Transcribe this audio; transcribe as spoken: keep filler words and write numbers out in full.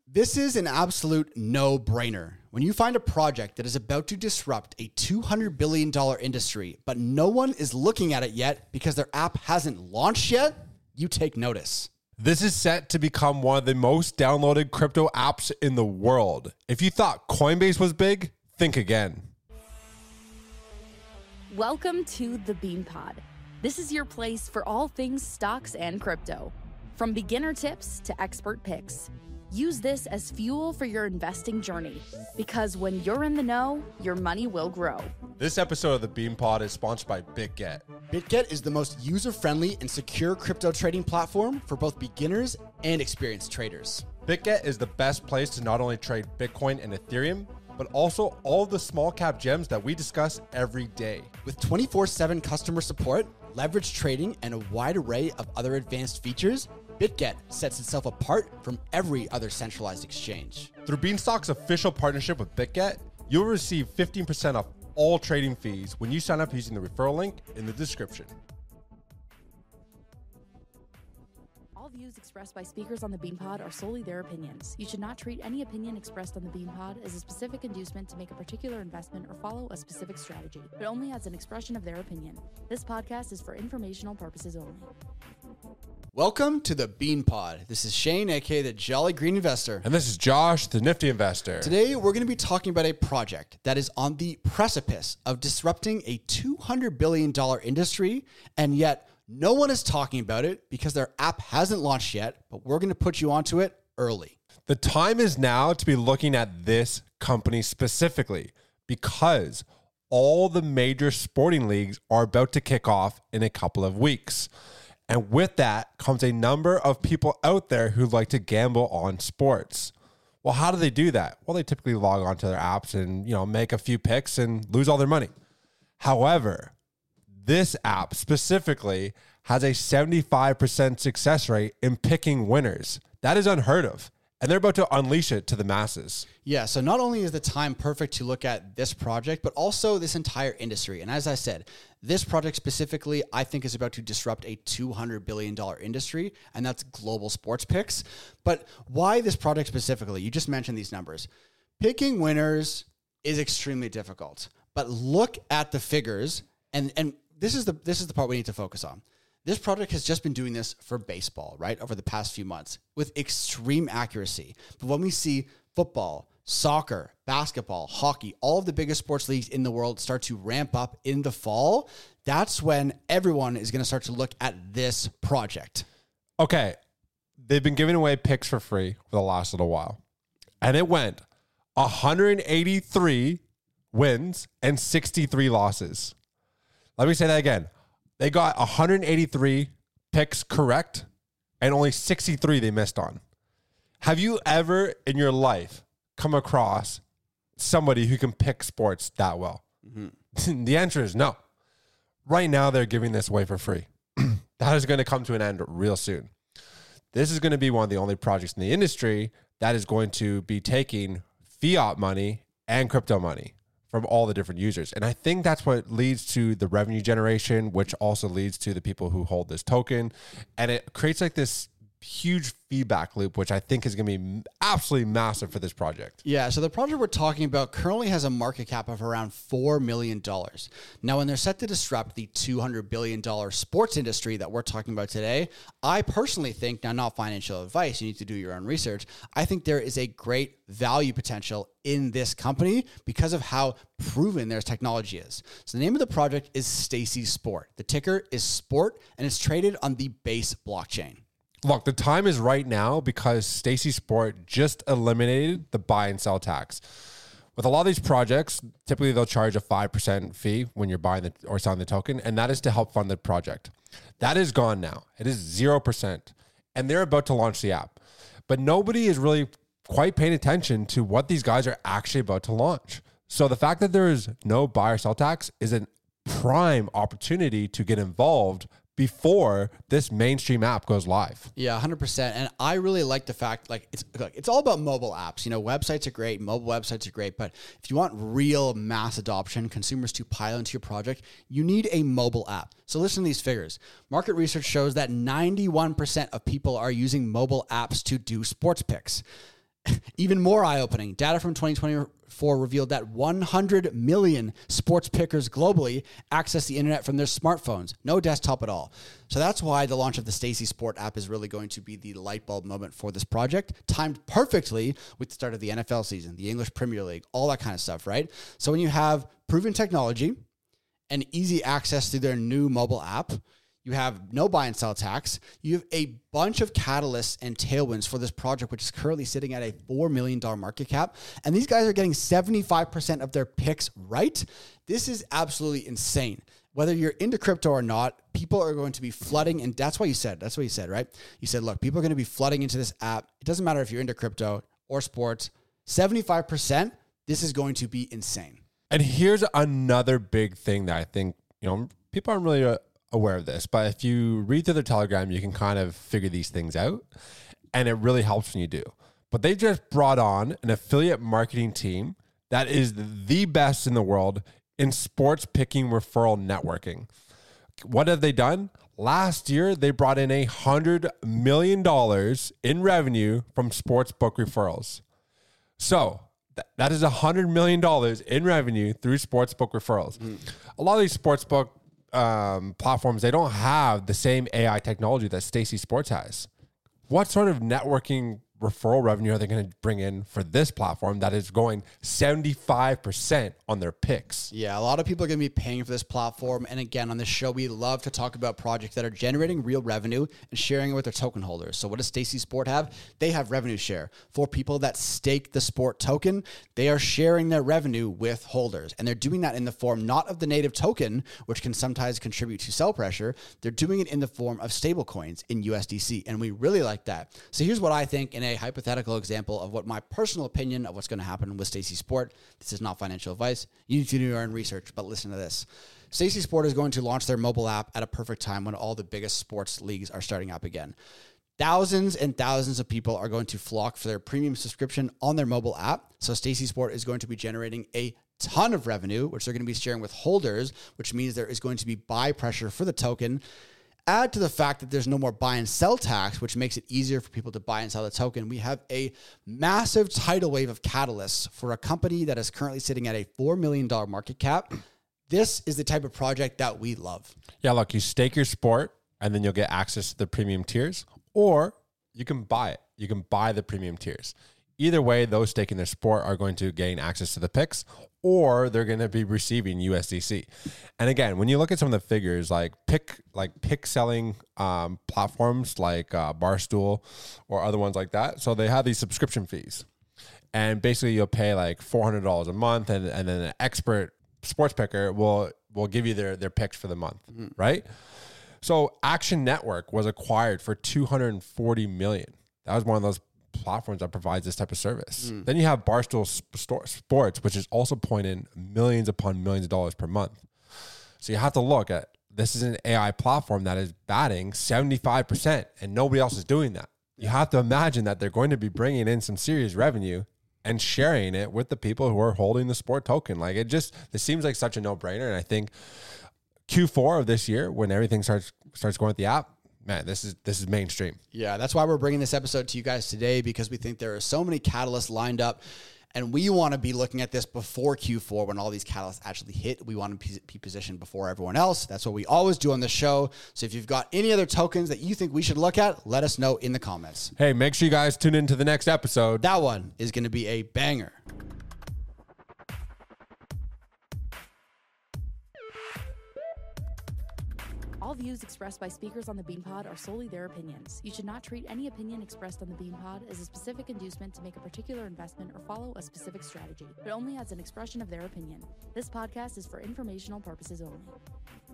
This is an absolute no-brainer. When you find a project that is about to disrupt a two hundred billion dollars industry, but no one is looking at it yet because their app hasn't launched yet, you take notice. This is set to become one of the most downloaded crypto apps in the world. If you thought Coinbase was big, think again. Welcome to the Bean Pod. This is your place for all things stocks and crypto. From beginner tips to expert picks. Use this as fuel for your investing journey, because when you're in the know, your money will grow. This episode of the Bean Pod is sponsored by BitGet. BitGet is the most user-friendly and secure crypto trading platform for both beginners and experienced traders. BitGet is the best place to not only trade Bitcoin and Ethereum, but also all of the small cap gems that we discuss every day. With twenty-four seven customer support, leverage trading, and a wide array of other advanced features, BitGet sets itself apart from every other centralized exchange. Through Beanstalk's official partnership with BitGet, you'll receive fifteen percent off all trading fees when you sign up using the referral link in the description. All views expressed by speakers on the Bean Pod are solely their opinions. You should not treat any opinion expressed on the Bean Pod as a specific inducement to make a particular investment or follow a specific strategy, but only as an expression of their opinion. This podcast is for informational purposes only. Welcome to the Bean Pod. This is Shane, aka the Jolly Green Investor. And this is Josh, the Nifty Investor. Today, we're going to be talking about a project that is on the precipice of disrupting a two hundred billion dollars industry, and yet no one is talking about it because their app hasn't launched yet, but we're going to put you onto it early. The time is now to be looking at this company specifically because all the major sporting leagues are about to kick off in a couple of weeks. And with that comes a number of people out there who like to gamble on sports. Well, how do they do that? Well, they typically log onto their apps and, you know, make a few picks and lose all their money. However, this app specifically has a seventy-five percent success rate in picking winners. That is unheard of. And they're about to unleash it to the masses. Yeah, so not only is the time perfect to look at this project, but also this entire industry. And as I said, this project specifically, I think, is about to disrupt a two hundred billion dollars industry, and that's global sports picks. But why this project specifically? You just mentioned these numbers. Picking winners is extremely difficult, but look at the figures, and, and this is the this is the part we need to focus on. This project has just been doing this for baseball, right, over the past few months with extreme accuracy. But when we see football, soccer, basketball, hockey, all of the biggest sports leagues in the world start to ramp up in the fall, that's when everyone is going to start to look at this project. Okay, they've been giving away picks for free for the last little while. And it went one hundred eighty-three wins and sixty-three losses. Let me say that again. They got one hundred eighty-three picks correct and only sixty-three they missed on. Have you ever in your life come across somebody who can pick sports that well? Mm-hmm. The answer is no. Right now, they're giving this away for free. That is going to come to an end real soon. This is going to be one of the only projects in the industry that is going to be taking fiat money and crypto money from all the different users. And I think that's what leads to the revenue generation, which also leads to the people who hold this token. And it creates like this huge feedback loop, which I think is going to be absolutely massive for this project. Yeah, so the project we're talking about currently has a market cap of around four million dollars. Now, when they're set to disrupt the two hundred billion dollars sports industry that we're talking about today, I personally think, now not financial advice, you need to do your own research, I think there is a great value potential in this company because of how proven their technology is. So the name of the project is Stacy Sport. The ticker is Sport, and it's traded on the Base blockchain. Look, the time is right now because Stacy Sport just eliminated the buy and sell tax. With a lot of these projects, typically they'll charge a five percent fee when you're buying the, or selling the token, and that is to help fund the project. That is gone now. It is zero percent, and they're about to launch the app. But nobody is really quite paying attention to what these guys are actually about to launch. So the fact that there is no buy or sell tax is a prime opportunity to get involved before this mainstream app goes live. Yeah, one hundred percent. And I really like the fact, like, it's look, it's all about mobile apps. You know, websites are great, mobile websites are great, but if you want real mass adoption, consumers to pile into your project, you need a mobile app. So listen to these figures. Market research shows that ninety-one percent of people are using mobile apps to do sports picks. Even more eye-opening, data from twenty twenty-four revealed that one hundred million sports pickers globally access the internet from their smartphones, no desktop at all. So that's why the launch of the Stacey Sport app is really going to be the light bulb moment for this project, timed perfectly with the start of the N F L season, the English Premier League, all that kind of stuff, right? So when you have proven technology and easy access to their new mobile app, you have no buy and sell tax. You have a bunch of catalysts and tailwinds for this project, which is currently sitting at a four million dollars market cap. And these guys are getting seventy-five percent of their picks right. This is absolutely insane. Whether you're into crypto or not, people are going to be flooding. And that's what you said. That's what you said, right? You said, look, people are going to be flooding into this app. It doesn't matter if you're into crypto or sports. seventy-five percent, this is going to be insane. And here's another big thing that I think, you know, people aren't really uh, aware of this, but if you read through their Telegram, you can kind of figure these things out, and it really helps when you do. But they just brought on an affiliate marketing team that is the best in the world in sports picking referral networking. What have they done? Last year, they brought in a hundred million dollars in revenue from sports book referrals. So th- that is a hundred million dollars in revenue through sports book referrals. Mm. A lot of these sports book um, platforms, they don't have the same A I technology that Stacey Sports has. What sort of networking referral revenue are they going to bring in for this platform that is going seventy-five percent on their picks? Yeah, a lot of people are going to be paying for this platform. And again, on this show, we love to talk about projects that are generating real revenue and sharing it with their token holders. So what does Stacey Sport have? They have revenue share. For people that stake the Sport token, they are sharing their revenue with holders. And they're doing that in the form not of the native token, which can sometimes contribute to sell pressure. They're doing it in the form of stable coins in U S D C. And we really like that. So here's what I think in a hypothetical example of what my personal opinion of what's going to happen with Stacey Sport. This is not financial advice. You need to do your own research, but listen to this. Stacey Sport is going to launch their mobile app at a perfect time when all the biggest sports leagues are starting up again. Thousands and thousands of people are going to flock for their premium subscription on their mobile app. So Stacey Sport is going to be generating a ton of revenue, which they're going to be sharing with holders, which means there is going to be buy pressure for the token. Add to the fact that there's no more buy and sell tax, which makes it easier for people to buy and sell the token. We have a massive tidal wave of catalysts for a company that is currently sitting at a four million dollars market cap. This is the type of project that we love. Yeah, look, you stake your sport and then you'll get access to the premium tiers, or you can buy it. You can buy the premium tiers. Either way, those staking their sport are going to gain access to the picks, or they're going to be receiving U S D C. And again, when you look at some of the figures, like pick like pick selling um, platforms like uh, Barstool or other ones like that, so they have these subscription fees. And basically you'll pay like four hundred dollars a month, and, and then an expert sports picker will will give you their, their picks for the month, mm-hmm. right? So Action Network was acquired for two hundred forty million dollars. That was one of those platforms that provides this type of service. Mm. Then you have Barstool Sports, which is also pointing millions upon millions of dollars per month. So you have to look at, this is an A I platform that is batting seventy-five percent, and nobody else is doing that. You have to imagine that they're going to be bringing in some serious revenue and sharing it with the people who are holding the sport token. Like it just, this seems like such a no-brainer. And I think Q four of this year, when everything starts starts going with the app, man, this is this is mainstream. Yeah, that's why we're bringing this episode to you guys today, because we think there are so many catalysts lined up, and we want to be looking at this before Q four when all these catalysts actually hit. We want to be positioned before everyone else. That's what we always do on the show. So if you've got any other tokens that you think we should look at, let us know in the comments. Hey, make sure you guys tune into the next episode. That one is going to be a banger. All views expressed by speakers on the BeanPod are solely their opinions. You should not treat any opinion expressed on the BeanPod as a specific inducement to make a particular investment or follow a specific strategy, but only as an expression of their opinion. This podcast is for informational purposes only.